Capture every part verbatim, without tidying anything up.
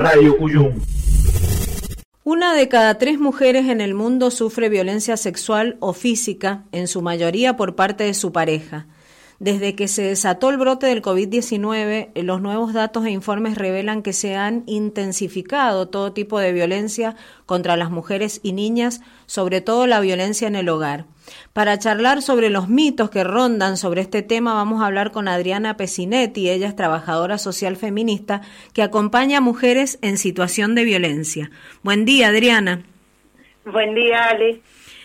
Radio Cuyum. Una de cada tres mujeres en el mundo sufre violencia sexual o física, en su mayoría por parte de su pareja. Desde que se desató el brote del COVID diecinueve, los nuevos datos e informes revelan que se han intensificado todo tipo de violencia contra las mujeres y niñas, sobre todo la violencia en el hogar. Para charlar sobre los mitos que rondan sobre este tema, vamos a hablar con Adriana Pecinetti. Ella es trabajadora social feminista que acompaña a mujeres en situación de violencia. Buen día, Adriana. Buen día, Ale.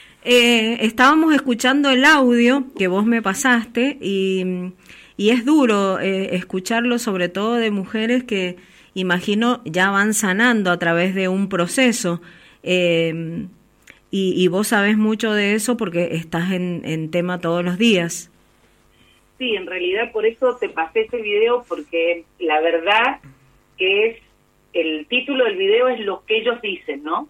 Eh, estábamos escuchando el audio que vos me pasaste y, y es duro eh, escucharlo, sobre todo de mujeres que, imagino, ya van sanando a través de un proceso. Eh, y, y vos sabés mucho de eso porque estás en, en tema todos los días. Sí, en realidad por eso te pasé este video, porque la verdad que es, el título del video es Lo que ellos dicen, ¿no?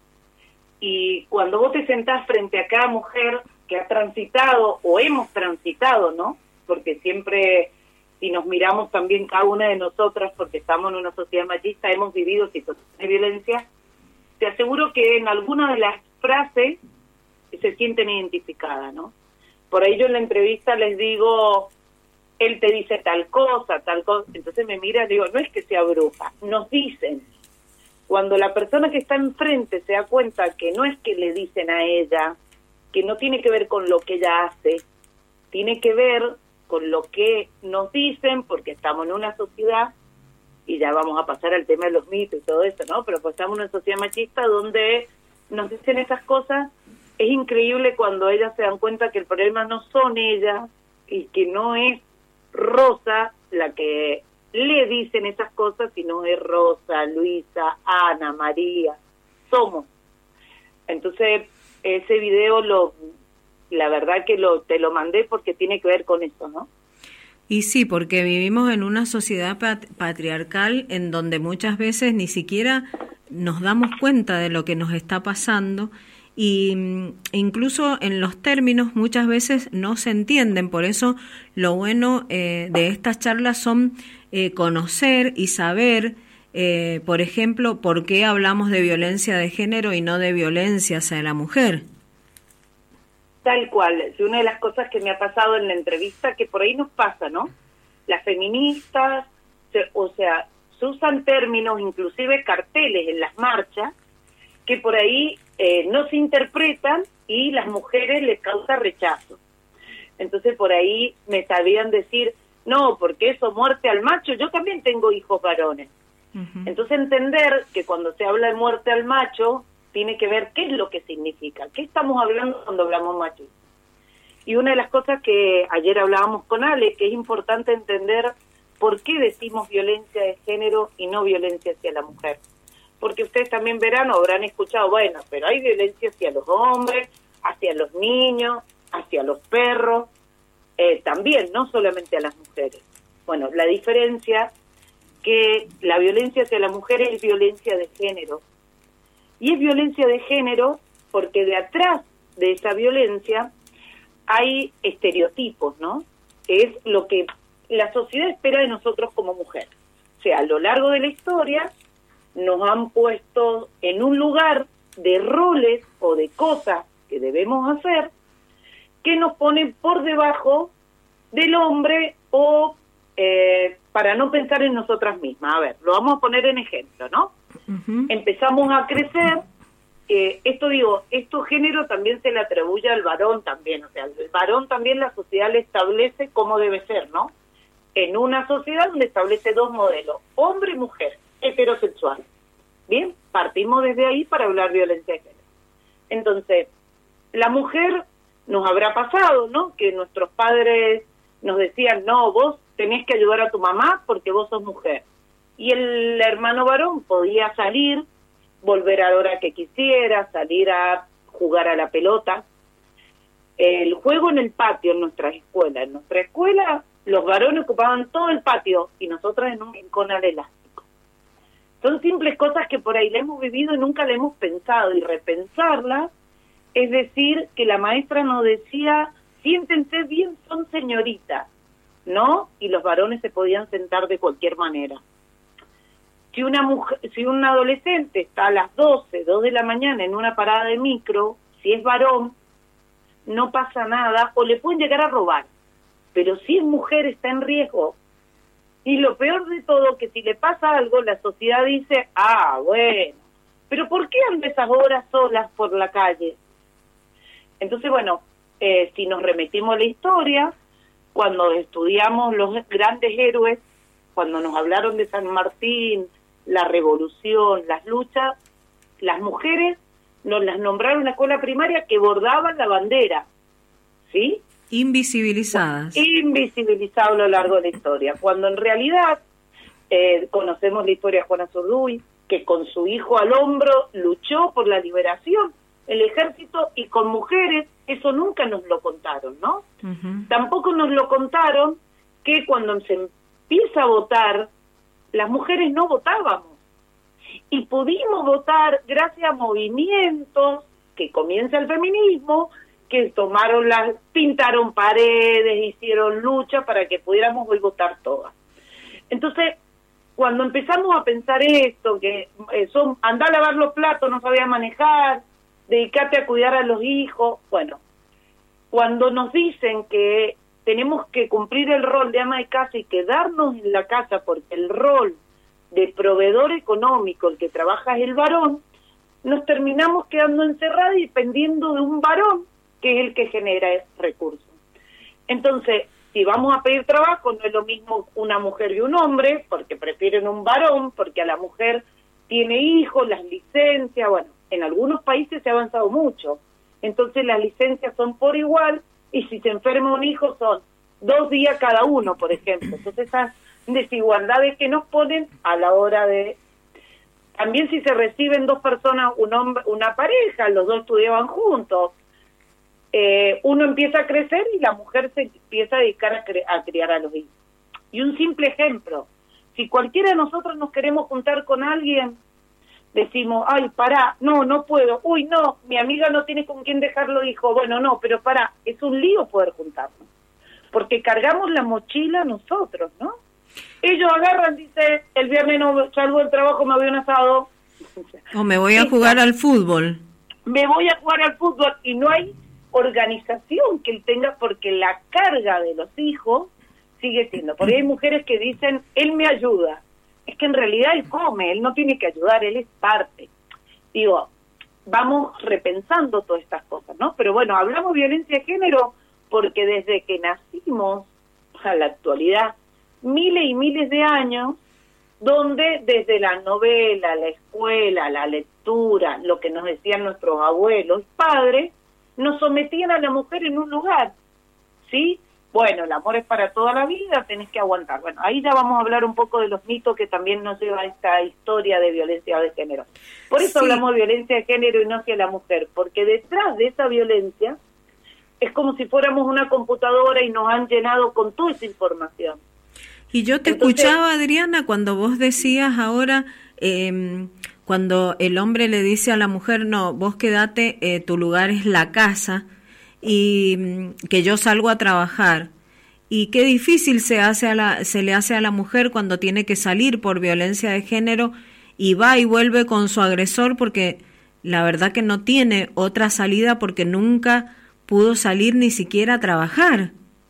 Y cuando vos te sentás frente a cada mujer que ha transitado o hemos transitado, ¿no? Porque siempre, si nos miramos también cada una de nosotras, porque estamos en una sociedad machista, hemos vivido situaciones de violencia, te aseguro que en alguna de las frases se sienten identificadas, ¿no? Por ahí yo en la entrevista les digo, él te dice tal cosa, tal cosa, entonces me mira y digo, no es que sea bruja, nos dicen. Cuando la persona que está enfrente se da cuenta que no es que le dicen a ella, que no tiene que ver con lo que ella hace, tiene que ver con lo que nos dicen, porque estamos en una sociedad, y ya vamos a pasar al tema de los mitos y todo eso, ¿no? Pero pues estamos en una sociedad machista donde nos dicen esas cosas. Es increíble cuando ellas se dan cuenta que el problema no son ellas y que no es Rosa la que le dicen esas cosas, sino es Rosa, Luisa, Ana, María, somos. Entonces, ese video, lo la verdad que lo te lo mandé porque tiene que ver con eso, ¿no? Y sí, porque vivimos en una sociedad pat- patriarcal en donde muchas veces ni siquiera nos damos cuenta de lo que nos está pasando y mm, incluso en los términos muchas veces no se entienden. Por eso lo bueno eh, de estas charlas son eh, conocer y saber, eh, por ejemplo, por qué hablamos de violencia de género y no de violencia hacia la mujer. Tal cual. Es una de las cosas que me ha pasado en la entrevista, que por ahí nos pasa, ¿no? Las feministas, se, o sea, se usan términos, inclusive carteles en las marchas, que por ahí eh, no se interpretan y las mujeres les causa rechazo. Entonces por ahí me sabían decir, no, porque eso, muerte al macho, yo también tengo hijos varones. Uh-huh. Entonces entender que cuando se habla de muerte al macho, tiene que ver qué es lo que significa, qué estamos hablando cuando hablamos machismo. Y una de las cosas que ayer hablábamos con Ale, que es importante entender por qué decimos violencia de género y no violencia hacia la mujer. Porque ustedes también verán o habrán escuchado, bueno, pero hay violencia hacia los hombres, hacia los niños, hacia los perros, eh, también, no solamente a las mujeres. Bueno, la diferencia que la violencia hacia la mujer es violencia de género. Y es violencia de género porque de atrás de esa violencia hay estereotipos, ¿no? Que es lo que la sociedad espera de nosotros como mujer. O sea, a lo largo de la historia nos han puesto en un lugar de roles o de cosas que debemos hacer que nos ponen por debajo del hombre o eh, para no pensar en nosotras mismas. A ver, lo vamos a poner en ejemplo, ¿no? Uh-huh. Empezamos a crecer, eh, esto digo, esto género también se le atribuye al varón también, o sea, el varón también la sociedad le establece cómo debe ser, ¿no? En una sociedad donde establece dos modelos, hombre y mujer, heterosexual. Bien, partimos desde ahí para hablar de violencia de género. Entonces, la mujer nos habrá pasado, ¿no? Que nuestros padres nos decían, no, vos tenés que ayudar a tu mamá porque vos sos mujer. Y el hermano varón podía salir, volver a la hora que quisiera, salir a jugar a la pelota. El juego en el patio en nuestra escuela. En nuestra escuela los varones ocupaban todo el patio y nosotras en un rincón al elástico. Son simples cosas que por ahí le hemos vivido y nunca le hemos pensado. Y repensarlas es decir que la maestra nos decía, siéntense bien, son señoritas, ¿no? Y los varones se podían sentar de cualquier manera. Si una mujer, si un adolescente está a las doce, dos de la mañana en una parada de micro, si es varón, no pasa nada, o le pueden llegar a robar. Pero si es mujer, está en riesgo. Y lo peor de todo, que si le pasa algo, la sociedad dice, ah, bueno, pero ¿por qué anda esas horas solas por la calle? Entonces, bueno, eh, si nos remitimos a la historia, cuando estudiamos los grandes héroes, cuando nos hablaron de San Martín, la revolución, las luchas, las mujeres nos las nombraron en la escuela primaria que bordaban la bandera, ¿sí? Invisibilizadas. Invisibilizadas a lo largo de la historia, cuando en realidad eh, conocemos la historia de Juana Zurduy, que con su hijo al hombro luchó por la liberación, el ejército, y con mujeres, eso nunca nos lo contaron, ¿no? Uh-huh. Tampoco nos lo contaron que cuando se empieza a votar, las mujeres no votábamos. Y pudimos votar gracias a movimientos que comienza el feminismo, que tomaron las, pintaron paredes, hicieron lucha para que pudiéramos hoy votar todas. Entonces, cuando empezamos a pensar esto, que eh, son, andá a lavar los platos, no sabía manejar, dedicate a cuidar a los hijos, bueno, cuando nos dicen que tenemos que cumplir el rol de ama de casa y quedarnos en la casa porque el rol de proveedor económico, el que trabaja es el varón, nos terminamos quedando encerrados y dependiendo de un varón que es el que genera recursos. Entonces, si vamos a pedir trabajo, no es lo mismo una mujer y un hombre, porque prefieren un varón, porque a la mujer tiene hijos, las licencias, bueno, en algunos países se ha avanzado mucho, entonces las licencias son por igual, y si se enferma un hijo son dos días cada uno, por ejemplo. Entonces esas desigualdades que nos ponen a la hora de... También si se reciben dos personas, un hombre, una pareja, los dos estudiaban juntos, eh, uno empieza a crecer y la mujer se empieza a dedicar a, cre- a criar a los hijos. Y un simple ejemplo, si cualquiera de nosotros nos queremos juntar con alguien, decimos, ay, pará, no, no puedo, uy, no, mi amiga no tiene con quién dejarlo, hijo, bueno, no, pero pará, es un lío poder juntarnos, porque cargamos la mochila nosotros, ¿no? Ellos agarran, dice, el viernes no salgo del trabajo, me voy a un asado. O me voy a jugar al fútbol. Me voy a jugar al fútbol, y no hay organización que él tenga, porque la carga de los hijos sigue siendo, porque hay mujeres que dicen, él me ayuda, es que en realidad él come, él no tiene que ayudar, él es parte. Digo, vamos repensando todas estas cosas, ¿no? Pero bueno, hablamos de violencia de género porque desde que nacimos a la actualidad, miles y miles de años, donde desde la novela, la escuela, la lectura, lo que nos decían nuestros abuelos, padres, nos sometían a la mujer en un lugar, ¿sí? Bueno, el amor es para toda la vida, tenés que aguantar. Bueno, ahí ya vamos a hablar un poco de los mitos que también nos lleva a esta historia de violencia de género. Por eso sí. Hablamos de violencia de género y no hacia la mujer, porque detrás de esa violencia es como si fuéramos una computadora y nos han llenado con toda esa información. Y yo te Entonces, escuchaba, Adriana, cuando vos decías ahora, eh, cuando el hombre le dice a la mujer, no, vos quedate, eh, tu lugar es la casa, y que yo salgo a trabajar, y qué difícil se hace a la se le hace a la mujer cuando tiene que salir por violencia de género y va y vuelve con su agresor, porque la verdad que no tiene otra salida porque nunca pudo salir ni siquiera a trabajar.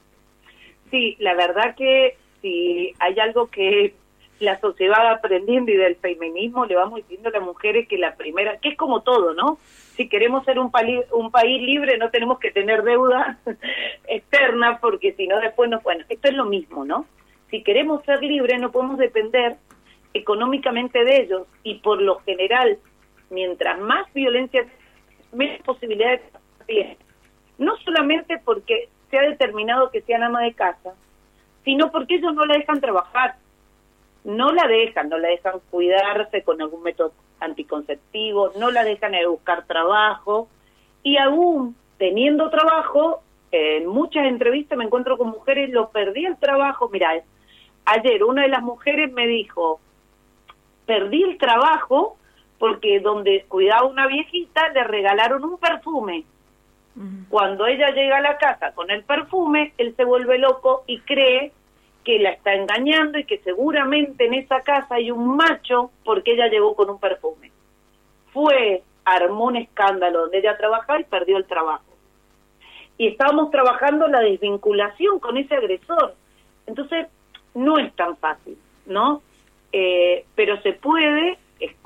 Sí, la verdad que si hay algo que la sociedad va aprendiendo y del feminismo le vamos diciendo a las mujeres que la primera, que es como todo, ¿no? Si queremos ser un, pali, un país libre no tenemos que tener deuda externa, porque si no después nos... Bueno, esto es lo mismo, ¿no? Si queremos ser libres no podemos depender económicamente de ellos, y por lo general, mientras más violencia, menos posibilidades tienen. No solamente porque se ha determinado que sean ama de casa, sino porque ellos no la dejan trabajar. No la dejan, no la dejan cuidarse con algún método anticonceptivo, no la dejan ir a buscar trabajo, y aún teniendo trabajo, eh, en muchas entrevistas me encuentro con mujeres, lo perdí el trabajo. Mirá, ayer una de las mujeres me dijo, perdí el trabajo porque donde cuidaba una viejita le regalaron un perfume. Uh-huh. Cuando ella llega a la casa con el perfume, él se vuelve loco y cree que la está engañando y que seguramente en esa casa hay un macho porque ella llegó con un perfume. Fue, armó un escándalo donde ella trabajaba y perdió el trabajo. Y estábamos trabajando la desvinculación con ese agresor. Entonces, no es tan fácil, ¿no? Eh, pero se puede,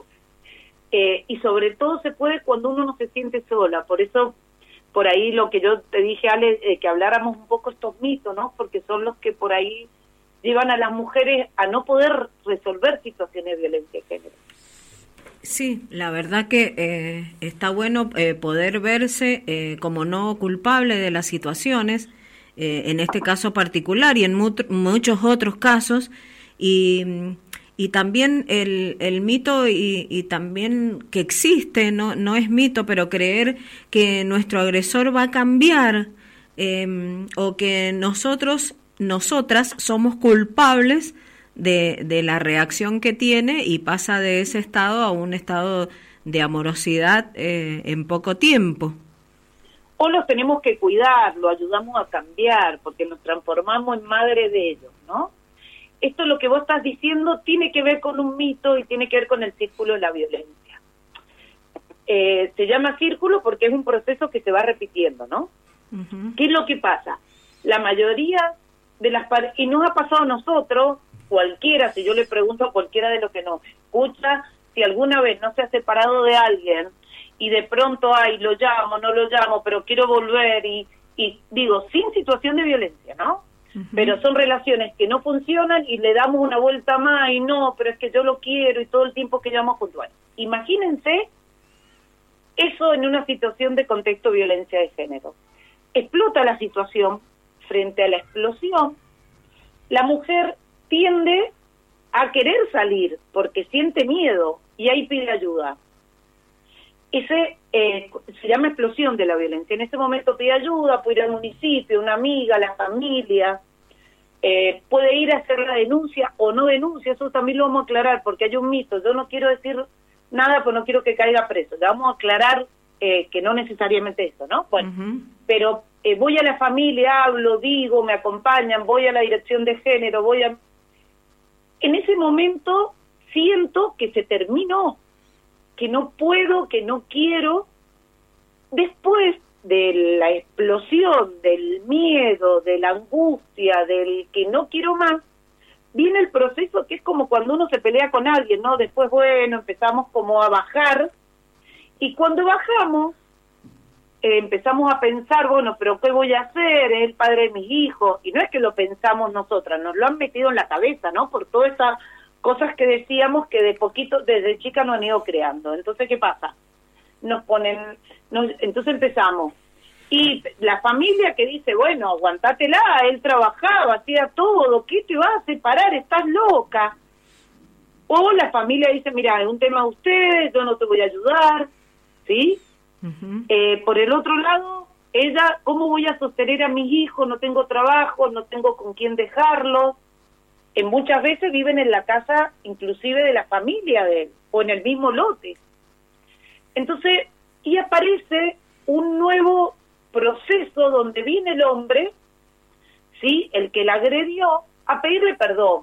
eh, y sobre todo se puede cuando uno no se siente sola. Por eso, por ahí lo que yo te dije, Ale, eh, que habláramos un poco estos mitos, ¿no? Porque son los que por ahí llevan a las mujeres a no poder resolver situaciones de violencia de género. Sí, la verdad que eh, está bueno eh, poder verse eh, como no culpable de las situaciones, eh, en este caso particular y en mu- muchos otros casos, y, y también el, el mito y, y también que existe, no, no es mito, pero creer que nuestro agresor va a cambiar eh, o que nosotros, nosotras somos culpables De, de la reacción que tiene y pasa de ese estado a un estado de amorosidad eh, en poco tiempo. O los tenemos que cuidar, lo ayudamos a cambiar, porque nos transformamos en madre de ellos, ¿no? Esto, lo que vos estás diciendo, tiene que ver con un mito y tiene que ver con el círculo de la violencia. Eh, se llama círculo porque es un proceso que se va repitiendo, ¿no? Uh-huh. ¿Qué es lo que pasa? La mayoría de las parejas, y nos ha pasado a nosotros, cualquiera, si yo le pregunto a cualquiera de los que nos escucha, si alguna vez no se ha separado de alguien y de pronto, ay, lo llamo, no lo llamo, pero quiero volver y, y digo, sin situación de violencia, ¿no? Uh-huh. Pero son relaciones que no funcionan y le damos una vuelta más y no, pero es que yo lo quiero y todo el tiempo que llamo puntual. Imagínense eso en una situación de contexto de violencia de género. Explota la situación, frente a la explosión, la mujer tiende a querer salir porque siente miedo y ahí pide ayuda. Ese eh, se llama explosión de la violencia. En ese momento pide ayuda, puede ir al municipio, una amiga, la familia, eh, puede ir a hacer la denuncia o no denuncia. Eso también lo vamos a aclarar porque hay un mito. Yo no quiero decir nada, pues no quiero que caiga preso. Ya vamos a aclarar eh, que no necesariamente eso, ¿no? Bueno, uh-huh. pero eh, voy a la familia, hablo, digo, me acompañan, voy a la dirección de género, voy a... En ese momento siento que se terminó, que no puedo, que no quiero. Después de la explosión, del miedo, de la angustia, del que no quiero más, viene el proceso que es como cuando uno se pelea con alguien, ¿no? Después, bueno, empezamos como a bajar, y cuando bajamos, eh, empezamos a pensar, bueno, pero ¿qué voy a hacer? Es el padre de mis hijos, y no es que lo pensamos nosotras, nos lo han metido en la cabeza, ¿no? Por todas esas cosas que decíamos que de poquito, desde chica nos han ido creando. Entonces, ¿qué pasa? Nos ponen, nos, entonces empezamos, y la familia que dice, bueno, aguantátela, él trabajaba, hacía todo, ¿qué te va a separar? Estás loca. O la familia dice, mira, es un tema de ustedes, yo no te voy a ayudar, ¿sí? Uh-huh. Eh, por el otro lado, ella, ¿cómo voy a sostener a mis hijos? No tengo trabajo, no tengo con quién dejarlos. Eh, muchas veces viven en la casa, inclusive de la familia de él, o en el mismo lote. Entonces, y aparece un nuevo proceso donde viene el hombre, ¿sí? El que la agredió, a pedirle perdón.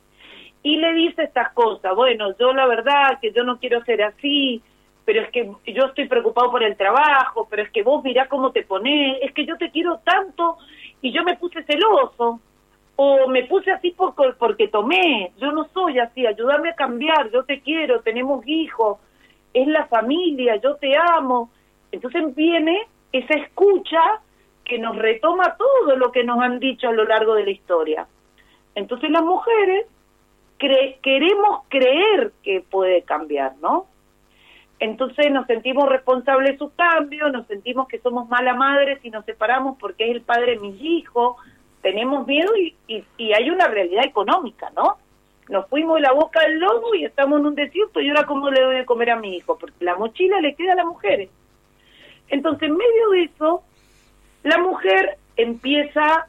Y le dice estas cosas, bueno, yo la verdad que yo no quiero ser así, pero es que yo estoy preocupado por el trabajo, pero es que vos mirá cómo te ponés, es que yo te quiero tanto y yo me puse celoso, o me puse así por, porque tomé, yo no soy así, ayúdame a cambiar, yo te quiero, tenemos hijos, es la familia, yo te amo. Entonces viene esa escucha que nos retoma todo lo que nos han dicho a lo largo de la historia. Entonces las mujeres cre- queremos creer que puede cambiar, ¿no? Entonces nos sentimos responsables de su cambio, nos sentimos que somos mala madre si nos separamos porque es el padre de mis hijos, tenemos miedo y, y, y hay una realidad económica, ¿no? Nos fuimos de la boca del lobo y estamos en un desierto y ahora cómo le doy de comer a mi hijo, porque la mochila le queda a las mujeres. Entonces en medio de eso, la mujer empieza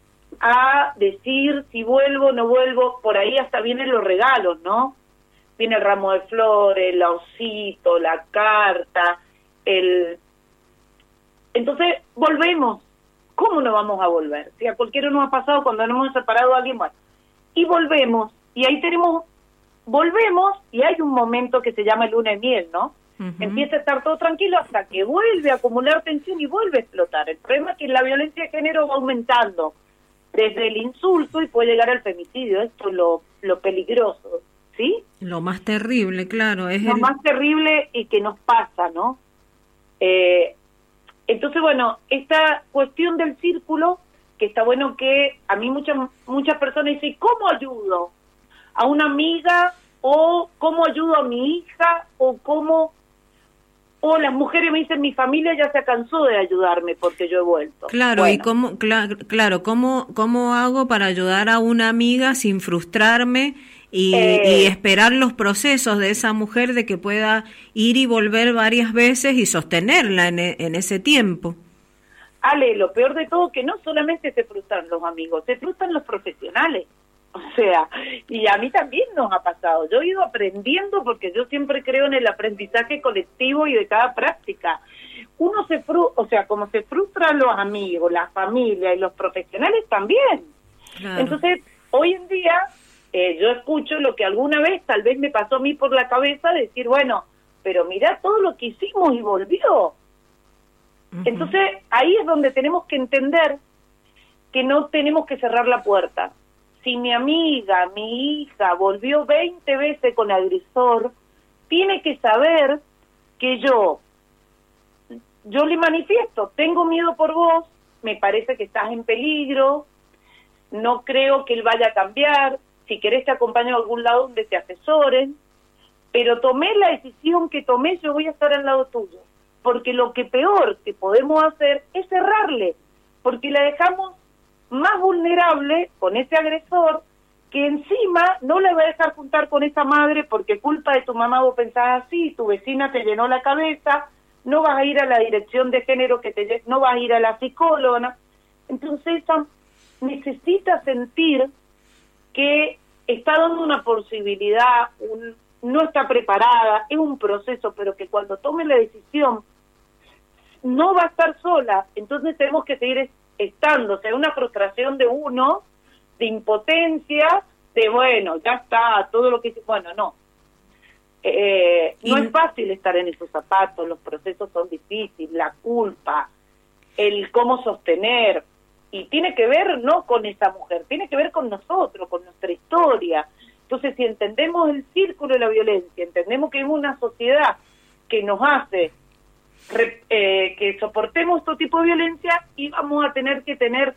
a decir si vuelvo o no vuelvo, por ahí hasta vienen los regalos, ¿no? Viene el ramo de flores, el osito, la carta, el... Entonces, volvemos. ¿Cómo no vamos a volver? Si a cualquiera nos ha pasado cuando nos hemos separado a alguien, bueno, y volvemos, y ahí tenemos, volvemos, y hay un momento que se llama luna de miel, ¿no? Uh-huh. Empieza a estar todo tranquilo hasta que vuelve a acumular tensión y vuelve a explotar. El problema es que la violencia de género va aumentando desde el insulto y puede llegar al femicidio. Esto es lo, lo peligroso, ¿sí? Lo más terrible, claro. Es lo el... más terrible y que nos pasa, ¿no? Eh, entonces, bueno, esta cuestión del círculo, que está bueno que a mí muchas muchas personas dicen, ¿cómo ayudo a una amiga? O ¿cómo ayudo a mi hija? O ¿cómo...? O las mujeres me dicen, mi familia ya se cansó de ayudarme porque yo he vuelto. Claro, bueno. y cómo, cl- claro, ¿cómo, cómo hago para ayudar a una amiga sin frustrarme y, eh, y esperar los procesos de esa mujer de que pueda ir y volver varias veces y sostenerla en, e- en ese tiempo? Ale, lo peor de todo que no solamente se frustran los amigos, se frustran los profesionales. O sea, y a mí también nos ha pasado. Yo he ido aprendiendo porque yo siempre creo en el aprendizaje colectivo y de cada práctica. Uno se frustra, o sea, como se frustran los amigos, la familia y los profesionales también. Claro. Entonces, hoy en día, eh, yo escucho lo que alguna vez tal vez me pasó a mí por la cabeza, decir, bueno, pero mirá todo lo que hicimos y volvió. Uh-huh. Entonces, ahí es donde tenemos que entender que no tenemos que cerrar la puerta. Si mi amiga, mi hija volvió veinte veces con agresor, tiene que saber que yo, yo le manifiesto, tengo miedo por vos, me parece que estás en peligro, no creo que él vaya a cambiar, si querés te acompaño a algún lado donde te asesoren, pero tomé la decisión que tomé, yo voy a estar al lado tuyo, porque lo que peor que podemos hacer es cerrarle, porque la dejamos más vulnerable con ese agresor, que encima no le va a dejar juntar con esa madre porque culpa de tu mamá vos pensás así, tu vecina te llenó la cabeza, no vas a ir a la dirección de género, que te no vas a ir a la psicóloga. Entonces esa necesita sentir que está dando una posibilidad, un, no está preparada, es un proceso, pero que cuando tome la decisión no va a estar sola. Entonces tenemos que seguir estando, o sea, una frustración de uno, de impotencia, de bueno, ya está, todo lo que... Bueno, no. Eh, no y... es fácil estar en esos zapatos, los procesos son difíciles, la culpa, el cómo sostener, y tiene que ver no con esa mujer, tiene que ver con nosotros, con nuestra historia. Entonces, si entendemos el círculo de la violencia, entendemos que es una sociedad que nos hace Eh, que soportemos este tipo de violencia, y vamos a tener que tener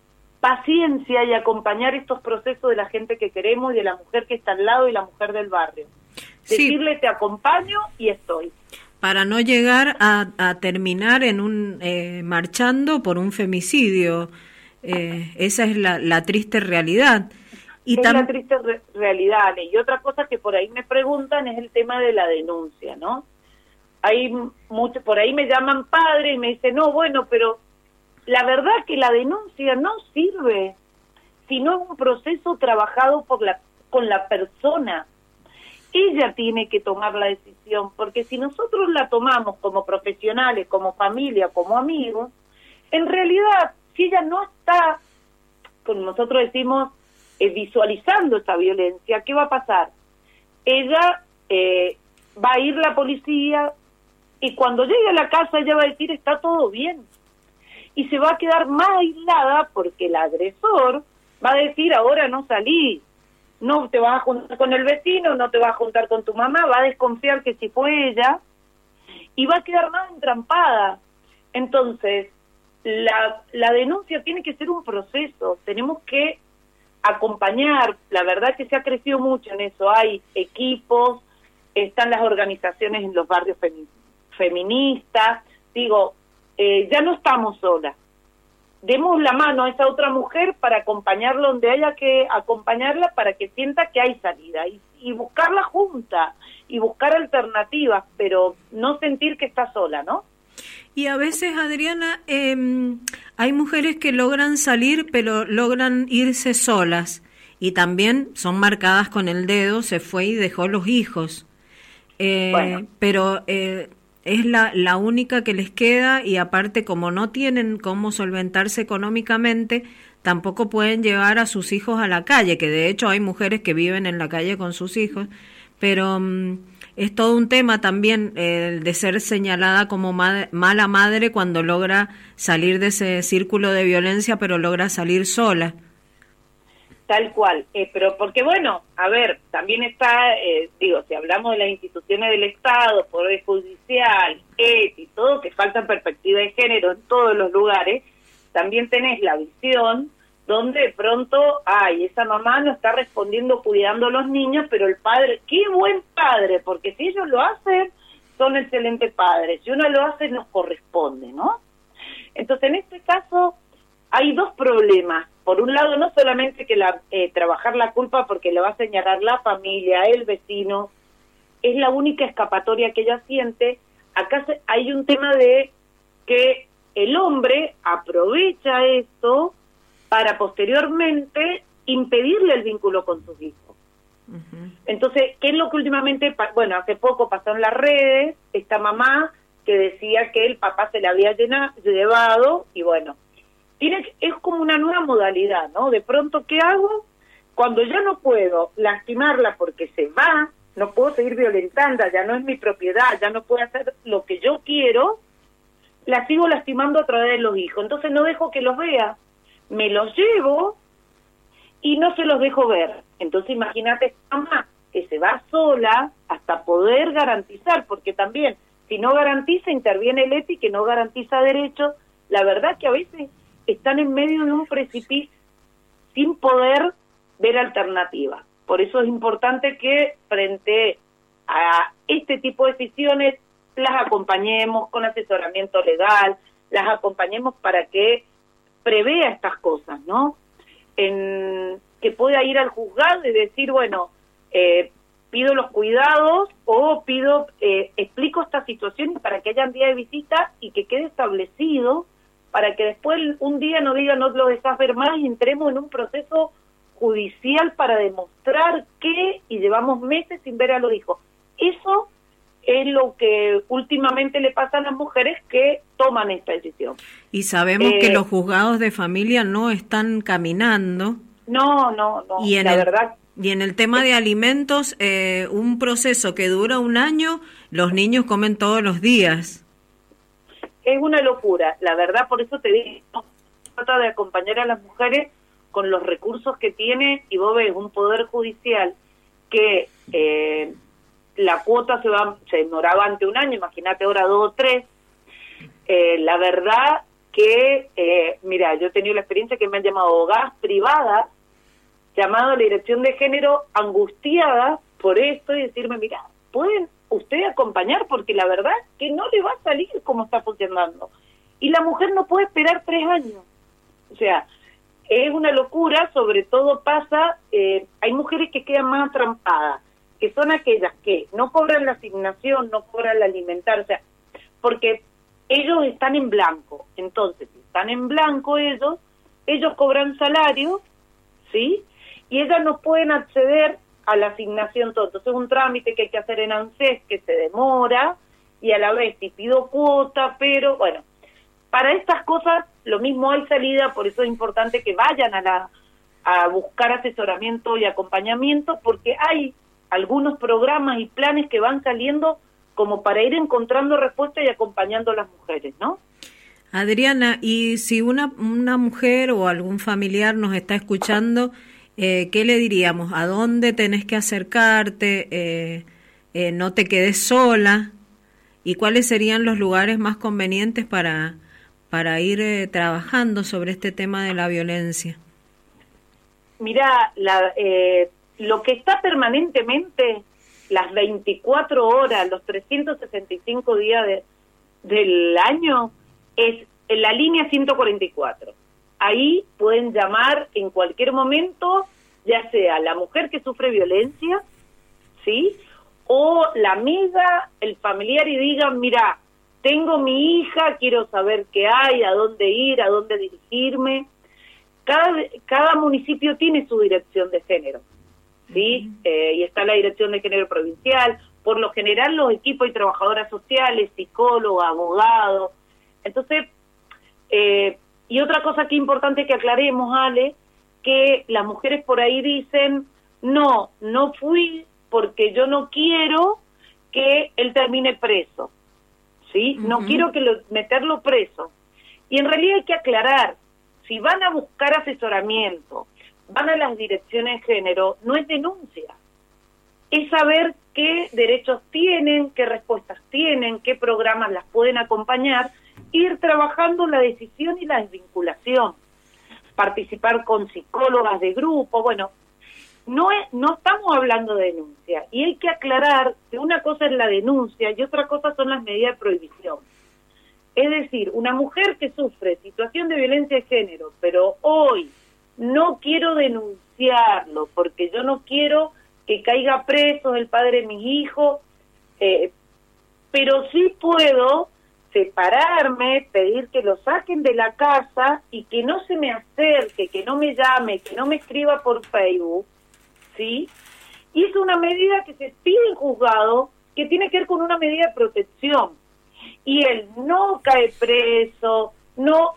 paciencia y acompañar estos procesos de la gente que queremos y de la mujer que está al lado y la mujer del barrio. Sí. Decirle te acompaño y estoy. Para no llegar a, a terminar en un eh, marchando por un femicidio. Eh, esa es la, la triste realidad. Y es tam- la triste re- realidad. Y otra cosa que por ahí me preguntan es el tema de la denuncia, ¿no? Hay mucho, por ahí me llaman padre y me dicen, no, bueno, pero la verdad que la denuncia no sirve si no es un proceso trabajado por la con la persona. Ella tiene que tomar la decisión, porque si nosotros la tomamos como profesionales, como familia, como amigos, en realidad, si ella no está, como nosotros decimos, eh, visualizando esta violencia, ¿qué va a pasar? Ella eh, va a ir la policía, y cuando llegue a la casa ella va a decir está todo bien, y se va a quedar más aislada porque el agresor va a decir ahora no salí, no te vas a juntar con el vecino, no te vas a juntar con tu mamá, va a desconfiar que si fue ella y va a quedar más entrampada. Entonces la, la denuncia tiene que ser un proceso, tenemos que acompañar, la verdad que se ha crecido mucho en eso, hay equipos, están las organizaciones en los barrios femeninos feministas, digo, eh, ya no estamos solas. Demos la mano a esa otra mujer para acompañarla donde haya que acompañarla, para que sienta que hay salida y, y buscarla junta y buscar alternativas, pero no sentir que está sola, ¿no? Y a veces, Adriana, eh, hay mujeres que logran salir, pero logran irse solas y también son marcadas con el dedo, se fue y dejó los hijos. Eh, bueno. Pero eh, es la, la única que les queda, y aparte como no tienen cómo solventarse económicamente, tampoco pueden llevar a sus hijos a la calle, que de hecho hay mujeres que viven en la calle con sus hijos, pero um, es todo un tema también eh, de ser señalada como ma- mala madre cuando logra salir de ese círculo de violencia, pero logra salir sola. Tal cual, eh, pero porque bueno, a ver, también está, eh, digo, si hablamos de las instituciones del Estado, Poder Judicial, E T y todo, que falta perspectiva de género en todos los lugares, también tenés la visión donde de pronto, ay, esa mamá no está respondiendo cuidando a los niños, pero el padre, qué buen padre, porque si ellos lo hacen, son excelentes padres, si uno lo hace, nos corresponde, ¿no? Entonces, en este caso, hay dos problemas. Por un lado, no solamente que la, eh, trabajar la culpa porque le va a señalar la familia, el vecino, es la única escapatoria que ella siente. Acá se, hay un tema de que el hombre aprovecha esto para posteriormente impedirle el vínculo con sus hijos. Uh-huh. Entonces, ¿qué es lo que últimamente, bueno, hace poco pasó en las redes, esta mamá que decía que el papá se la había llenado, llevado, y bueno, Tiene, es como una nueva modalidad, ¿no? De pronto, ¿qué hago? Cuando ya no puedo lastimarla porque se va, no puedo seguir violentando, ya no es mi propiedad, ya no puedo hacer lo que yo quiero, la sigo lastimando a través de los hijos. Entonces no dejo que los vea, me los llevo y no se los dejo ver. Entonces imagínate esta mamá que se va sola hasta poder garantizar, porque también, si no garantiza, interviene el E T I que no garantiza derechos. La verdad que a veces están en medio de un precipicio sin poder ver alternativas. Por eso es importante que frente a este tipo de decisiones las acompañemos con asesoramiento legal, las acompañemos para que prevea estas cosas, ¿no? En, que pueda ir al juzgado y decir, bueno, eh, pido los cuidados o pido, eh, explico esta situación para que haya un día de visita y que quede establecido para que después un día no digan no lo dejas ver más y entremos en un proceso judicial para demostrar que, y llevamos meses sin ver a los hijos. Eso es lo que últimamente le pasa a las mujeres que toman esta decisión. Y sabemos eh, que los juzgados de familia no están caminando. No, no, no, y en la el, verdad. Y en el tema de alimentos, eh, un proceso que dura un año, los niños comen todos los días. Es una locura, la verdad, por eso te digo, trata de acompañar a las mujeres con los recursos que tiene, y vos ves un poder judicial que eh, la cuota se va se demoraba ante un año, imagínate ahora dos o tres. Eh, la verdad que, eh, mira, yo he tenido la experiencia que me han llamado abogadas privadas, llamado a la dirección de género angustiada por esto y decirme, mira, pueden usted acompañar porque la verdad que no le va a salir como está funcionando. Y la mujer no puede esperar tres años. O sea, es una locura, sobre todo pasa, eh, hay mujeres que quedan más atrampadas, que son aquellas que no cobran la asignación, no cobran la alimentar, o sea, porque ellos están en blanco. Entonces, si están en blanco ellos, ellos cobran salario, ¿sí? Y ellas no pueden acceder a la asignación todo. Entonces es un trámite que hay que hacer en ANSES que se demora, y a la vez si pido cuota, pero bueno, para estas cosas lo mismo hay salida, por eso es importante que vayan a la a buscar asesoramiento y acompañamiento, porque hay algunos programas y planes que van saliendo como para ir encontrando respuestas y acompañando a las mujeres, ¿no? Adriana, y si una, una mujer o algún familiar nos está escuchando, Eh, ¿qué le diríamos? ¿A dónde tenés que acercarte? Eh, eh, ¿No te quedes sola? ¿Y cuáles serían los lugares más convenientes para, para ir eh, trabajando sobre este tema de la violencia? Mira, la, eh, lo que está permanentemente, las veinticuatro horas, los trescientos sesenta y cinco días de, del año, es en la línea ciento cuarenta y cuatro. Ahí pueden llamar en cualquier momento, ya sea la mujer que sufre violencia, ¿sí? O la amiga, el familiar, y digan, mira, tengo mi hija, quiero saber qué hay, a dónde ir, a dónde dirigirme. Cada, cada municipio tiene su dirección de género, ¿sí? Uh-huh. Eh, y está la dirección de género provincial. Por lo general, los equipos y trabajadoras sociales, psicólogos, abogados. Entonces, eh, Y otra cosa que es importante que aclaremos, Ale, que las mujeres por ahí dicen, no, no fui porque yo no quiero que él termine preso, ¿sí? Uh-huh. No quiero que lo, meterlo preso. Y en realidad hay que aclarar, si van a buscar asesoramiento, van a las direcciones de género, no es denuncia, es saber qué derechos tienen, qué respuestas tienen, qué programas las pueden acompañar, ir trabajando la decisión y la desvinculación, participar con psicólogas de grupo, bueno, no es, no estamos hablando de denuncia, y hay que aclarar que una cosa es la denuncia y otra cosa son las medidas de prohibición. Es decir, una mujer que sufre situación de violencia de género, pero hoy no quiero denunciarlo porque yo no quiero que caiga preso el padre de mis hijos, eh, pero sí puedo separarme, pedir que lo saquen de la casa y que no se me acerque, que no me llame, que no me escriba por Facebook, ¿sí? Y es una medida que se pide en juzgado que tiene que ver con una medida de protección. Y él no cae preso, no,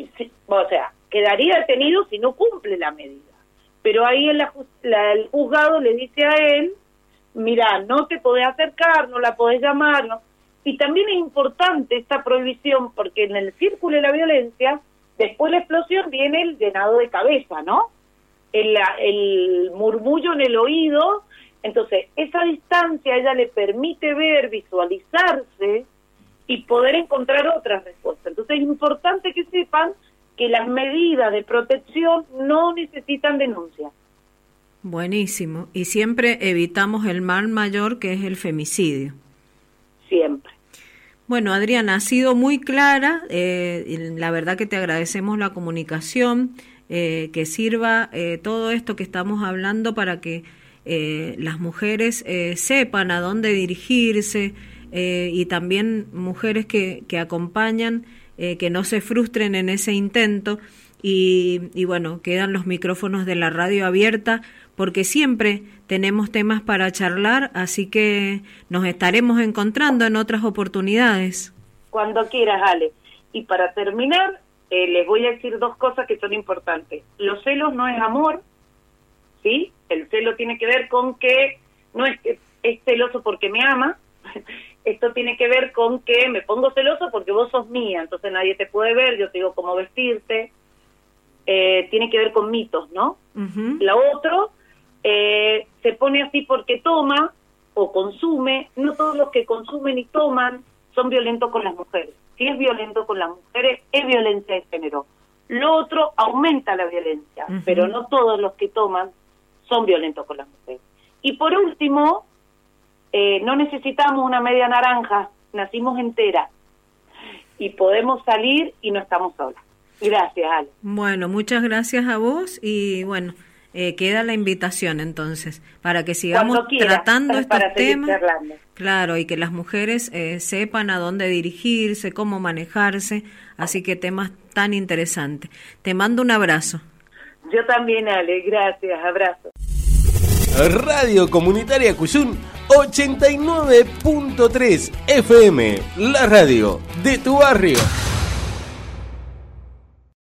o sea, quedaría detenido si no cumple la medida. Pero ahí en la, la, el juzgado le dice a él, mira, no te podés acercar, no la podés llamar, ¿no? Y también es importante esta prohibición porque en el círculo de la violencia, después de la explosión viene el llenado de cabeza, ¿no? El, el murmullo en el oído, entonces esa distancia a ella le permite ver, visualizarse y poder encontrar otras respuestas. Entonces es importante que sepan que las medidas de protección no necesitan denuncia. Buenísimo. Y siempre evitamos el mal mayor, que es el femicidio. Siempre. Bueno, Adriana, ha sido muy clara. Eh, la verdad que te agradecemos la comunicación, eh, que sirva eh, todo esto que estamos hablando para que eh, las mujeres eh, sepan a dónde dirigirse, eh, y también mujeres que, que acompañan, eh, que no se frustren en ese intento. Y, y bueno, quedan los micrófonos de la radio abierta porque siempre tenemos temas para charlar, así que nos estaremos encontrando en otras oportunidades. Cuando quieras, Ale. Y para terminar, eh, les voy a decir dos cosas que son importantes. Los celos no es amor, ¿sí? El celo tiene que ver con que no es que es celoso porque me ama, esto tiene que ver con que me pongo celoso porque vos sos mía, entonces nadie te puede ver, yo te digo cómo vestirte. Eh, tiene que ver con mitos, ¿no? Uh-huh. La otra, eh, se pone así porque toma o consume. No todos los que consumen y toman son violentos con las mujeres. Si es violento con las mujeres, es violencia de género. Lo otro aumenta la violencia, uh-huh. pero no todos los que toman son violentos con las mujeres. Y por último, eh, no necesitamos una media naranja, nacimos entera y podemos salir y no estamos solas. Gracias, Ale. Bueno, muchas gracias a vos y bueno, eh, queda la invitación entonces para que sigamos quieras, tratando estos temas. Charlando. Claro, y que las mujeres eh, sepan a dónde dirigirse, cómo manejarse, así que temas tan interesantes. Te mando un abrazo. Yo también, Ale, gracias, abrazo. Radio Comunitaria Cuyún ochenta y nueve punto tres F M, la radio de tu barrio.